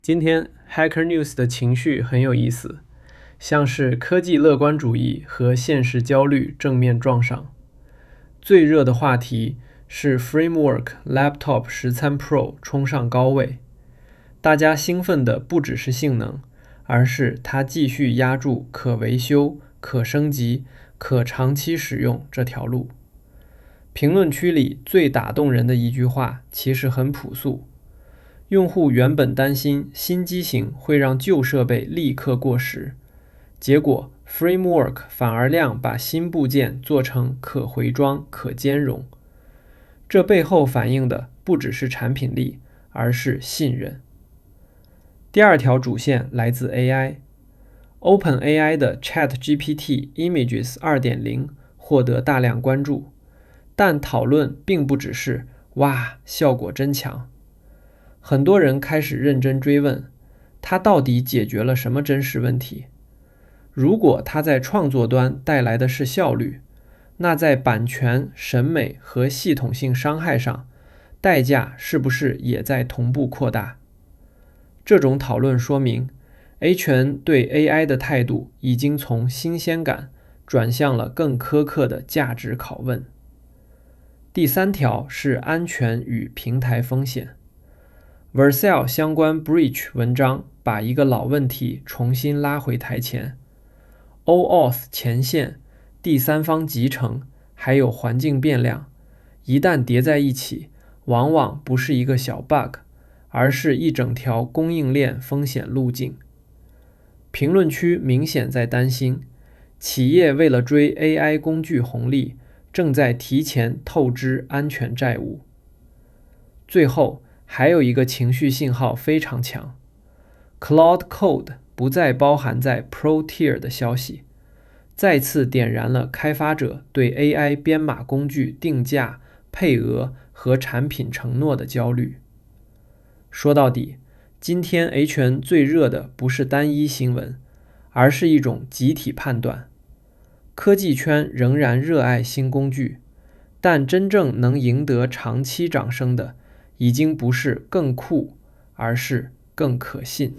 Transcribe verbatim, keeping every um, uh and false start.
今天 Hacker News 的情绪很有意思，像是科技乐观主义和现实焦虑正面撞上。最热的话题是 Framework Laptop 十三 Pro 冲上高位，大家兴奋的不只是性能，而是它继续压住可维修、可升级、可长期使用这条路。评论区里最打动人的一句话其实很朴素，用户原本担心新机型会让旧设备立刻过时，结果 Framework 反而亮把新部件做成可回装、可兼容。这背后反映的不只是产品力，而是信任。第二条主线来自 A I。OpenAI 的 ChatGPT Images 二点零 获得大量关注，但讨论并不只是哇，效果真强。很多人开始认真追问，它到底解决了什么真实问题？如果它在创作端带来的是效率，那在版权、审美和系统性伤害上，代价是不是也在同步扩大？这种讨论说明A 权对 A I 的态度已经从新鲜感转向了更苛刻的价值拷问。第三条是安全与平台风险。Vercel 相关 Breach 文章把一个老问题重新拉回台前。O Auth 前线、第三方集成还有环境变量，一旦叠在一起，往往不是一个小 bug， 而是一整条供应链风险路径。评论区明显在担心，企业为了追 A I 工具红利，正在提前透支安全债务。最后，还有一个情绪信号非常强 ，Claude Code 不再包含在 Pro Tier 的消息，再次点燃了开发者对 A I 编码工具定价、配额和产品承诺的焦虑。说到底，今天 A 权最热的不是单一新闻，而是一种集体判断。科技圈仍然热爱新工具，但真正能赢得长期掌声的，已经不是更酷，而是更可信。